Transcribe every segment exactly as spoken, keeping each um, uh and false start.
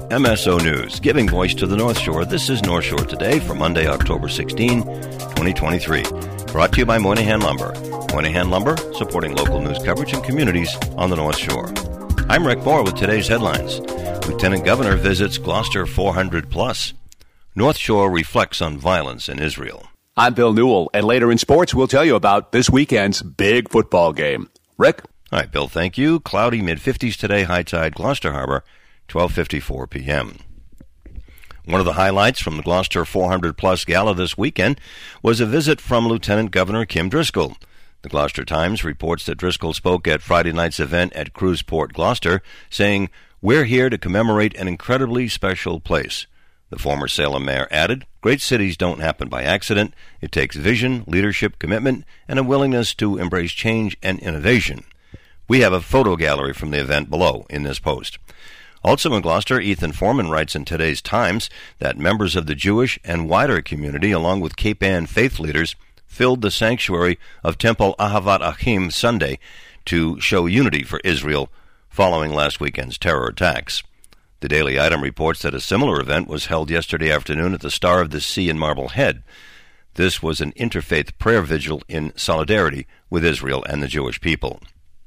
M S O News, giving voice to the North Shore. This is North Shore Today for Monday, October sixteenth, twenty twenty-three. Brought to you by Moynihan Lumber. Moynihan Lumber, supporting local news coverage and communities on the North Shore. I'm Rick Moore with today's headlines. Lieutenant Governor visits Gloucester four hundred plus. North Shore reflects on violence in Israel. I'm Bill Newell, and later in sports, we'll tell you about this weekend's big football game. Rick? All right, Bill, thank you. Cloudy, mid-fifties today, high tide, Gloucester Harbor, twelve fifty-four p.m. One of the highlights from the Gloucester four hundred plus Gala this weekend was a visit from Lieutenant Governor Kim Driscoll. The Gloucester Times reports that Driscoll spoke at Friday night's event at Cruiseport, Gloucester, saying, "We're here to commemorate an incredibly special place." The former Salem mayor added, "Great cities don't happen by accident. It takes vision, leadership, commitment, and a willingness to embrace change and innovation." We have a photo gallery from the event below in this post. Also in Gloucester, Ethan Foreman writes in today's Times that members of the Jewish and wider community, along with Cape Ann faith leaders, filled the sanctuary of Temple Ahavat Achim Sunday to show unity for Israel following last weekend's terror attacks. The Daily Item reports that a similar event was held yesterday afternoon at the Star of the Sea in Marblehead. This was an interfaith prayer vigil in solidarity with Israel and the Jewish people.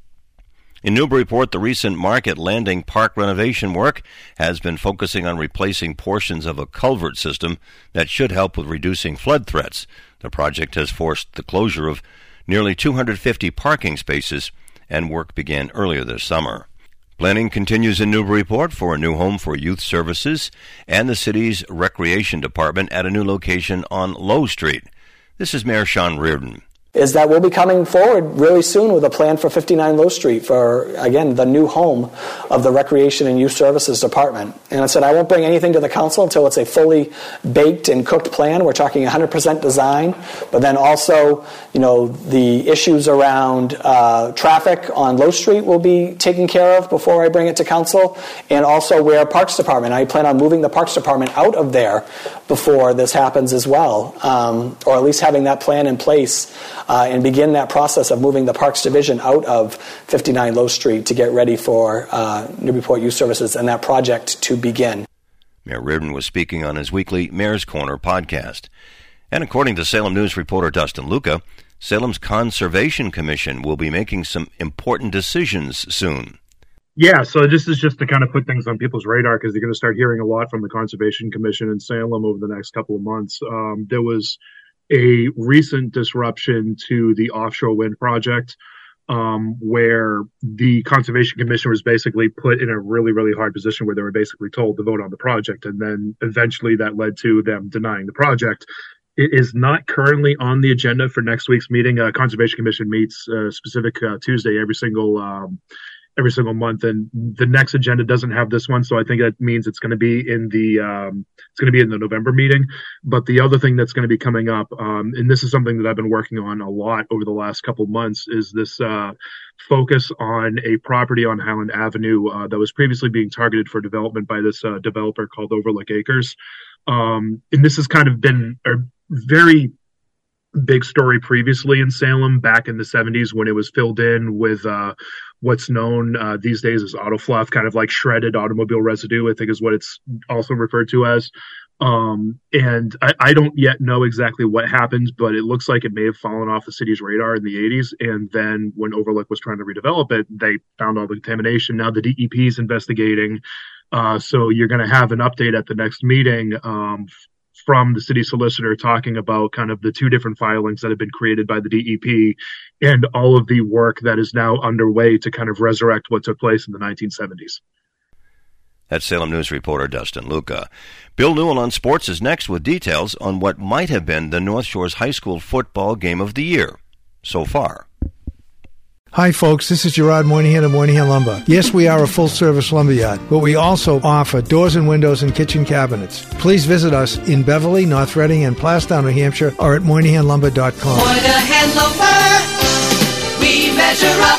In Newburyport, the recent Market Landing Park renovation work has been focusing on replacing portions of a culvert system that should help with reducing flood threats. The project has forced the closure of nearly two hundred fifty parking spaces, and work began earlier this summer. Planning continues in Newburyport for a new home for youth services and the city's recreation department at a new location on Low Street. This is Mayor Sean Reardon. Is that we'll be coming forward really soon with a plan for fifty-nine Low Street for, again, the new home of the Recreation and Youth Services Department. And I said I won't bring anything to the council until it's a fully baked and cooked plan. We're talking one hundred percent design, but then also, you know, the issues around uh, traffic on Low Street will be taken care of before I bring it to council, and also where Parks Department. I plan on moving the Parks Department out of there before this happens as well, um, or at least having that plan in place. Uh, and begin that process of moving the Parks Division out of fifty-nine Low Street to get ready for uh, Newburyport Youth Services and that project to begin. Mayor Reardon was speaking on his weekly Mayor's Corner podcast. And according to Salem News reporter Dustin Luca, Salem's Conservation Commission will be making some important decisions soon. Yeah, so this is just to kind of put things on people's radar because you're going to start hearing a lot from the Conservation Commission in Salem over the next couple of months. Um, there was a recent disruption to the offshore wind project um, where the Conservation Commission was basically put in a really, really hard position where they were basically told to vote on the project. And then eventually that led to them denying the project. It is not currently on the agenda for next week's meeting. Uh, Conservation Commission meets uh, specific uh, Tuesday every single um, every single month, and the next agenda doesn't have this one, so I think that means it's going to be in the um, it's going to be in the November meeting. But the other thing that's going to be coming up, um, and this is something that I've been working on a lot over the last couple of months, is this uh, focus on a property on Highland Avenue uh, that was previously being targeted for development by this uh, developer called Overlook Acres. Um, and this has kind of been a very big story previously in Salem back in the seventies when it was filled in with uh, what's known uh, these days as auto fluff, kind of like shredded automobile residue, I think is what it's also referred to as. Um, and I, I don't yet know exactly what happened, but it looks like it may have fallen off the city's radar in the eighties. And then when Overlook was trying to redevelop it, they found all the contamination. Now the D E P is investigating. Uh, so you're going to have an update at the next meeting um, from the city solicitor talking about kind of the two different filings that have been created by the D E P and all of the work that is now underway to kind of resurrect what took place in the nineteen seventies. That's Salem News reporter Dustin Luca. Bill Newell on sports is next with details on what might have been the North Shore's high school football game of the year so far. Hi, folks. This is Gerard Moynihan of Moynihan Lumber. Yes, we are a full-service lumberyard, but we also offer doors and windows and kitchen cabinets. Please visit us in Beverly, North Reading, and Plastown, New Hampshire, or at moynihan lumber dot com. Moynihan Lumber, we measure up.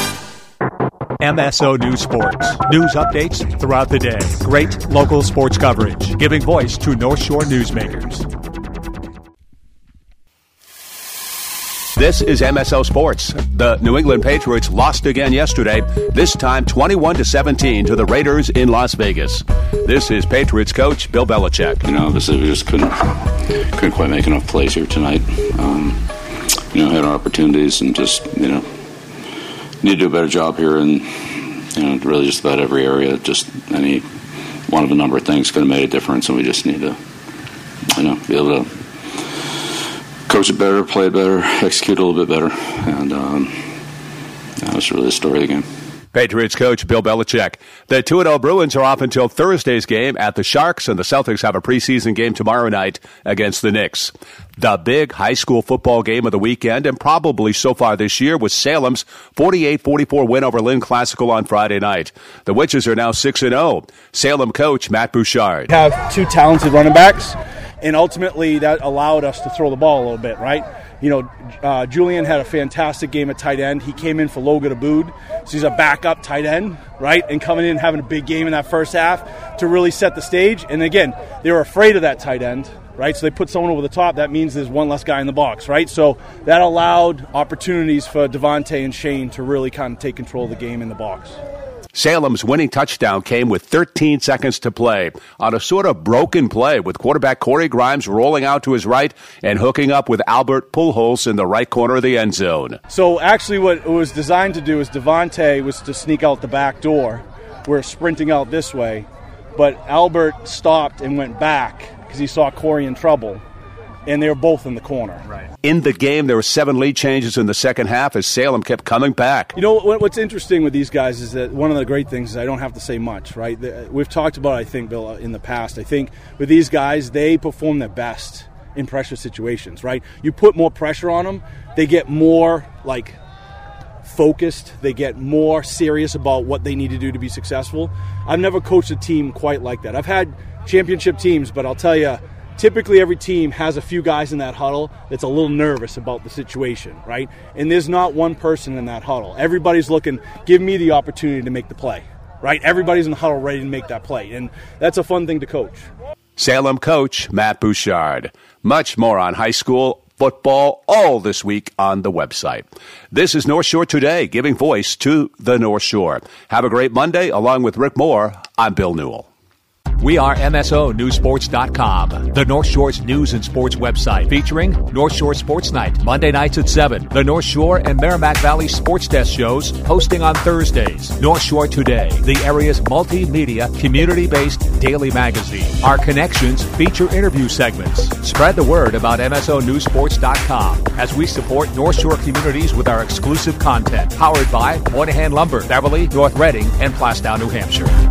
M S O News Sports. News updates throughout the day. Great local sports coverage, giving voice to North Shore newsmakers. This is M S O Sports. The New England Patriots lost again yesterday, this time twenty-one to seventeen to the Raiders in Las Vegas. This is Patriots coach Bill Belichick. You know, obviously we just couldn't couldn't quite make enough plays here tonight. Um, you know, had our opportunities and just, you know, need to do a better job here and, you know, really just about every area. Just any one of a number of things could have made a difference, and we just need to, you know, be able to coach it better, play it better, execute a little bit better, and um, that was really the story of the game. Patriots coach Bill Belichick. The two and oh Bruins are off until Thursday's game at the Sharks, and the Celtics have a preseason game tomorrow night against the Knicks. The big high school football game of the weekend, and probably so far this year, was Salem's forty-eight forty-four win over Lynn Classical on Friday night. The Witches are now six and oh. Salem coach Matt Bouchard. We have two talented running backs, and ultimately that allowed us to throw the ball a little bit, right? You know, uh, Julian had a fantastic game at tight end. He came in for Logan Abood, so he's a backup tight end, right? And coming in and having a big game in that first half to really set the stage. And again, they were afraid of that tight end, right? So they put someone over the top. That means there's one less guy in the box, right? So that allowed opportunities for Devontae and Shane to really kind of take control of the game in the box. Salem's winning touchdown came with thirteen seconds to play on a sort of broken play with quarterback Corey Grimes rolling out to his right and hooking up with Albert Pujols in the right corner of the end zone. So actually what it was designed to do is Devontae was to sneak out the back door. We're sprinting out this way, but Albert stopped and went back because he saw Corey in trouble, and they were both in the corner. Right. In the game, there were seven lead changes in the second half as Salem kept coming back. You know, what's interesting with these guys is that one of the great things is I don't have to say much, right? We've talked about, I think, Bill, in the past. I think with these guys, they perform their best in pressure situations, right? You put more pressure on them, they get more, like, focused. They get more serious about what they need to do to be successful. I've never coached a team quite like that. I've had championship teams, but I'll tell you, typically every team has a few guys in that huddle that's a little nervous about the situation, right? And there's not one person in that huddle. Everybody's looking, give me the opportunity to make the play, right? Everybody's in the huddle ready to make that play, and that's a fun thing to coach. Salem coach Matt Bouchard. Much more on high school football all this week on the website. This is North Shore Today, giving voice to the North Shore. Have a great Monday. Along with Rick Moore, I'm Bill Newell. We are M S O News Sports dot com, the North Shore's news and sports website, featuring North Shore Sports Night, Monday nights at seven. The North Shore and Merrimack Valley Sports Desk shows, hosting on Thursdays. North Shore Today, the area's multimedia, community-based daily magazine. Our connections feature interview segments. Spread the word about M S O News Sports dot com as we support North Shore communities with our exclusive content. Powered by Moynihan Lumber, Beverly, North Reading, and Plastown, New Hampshire.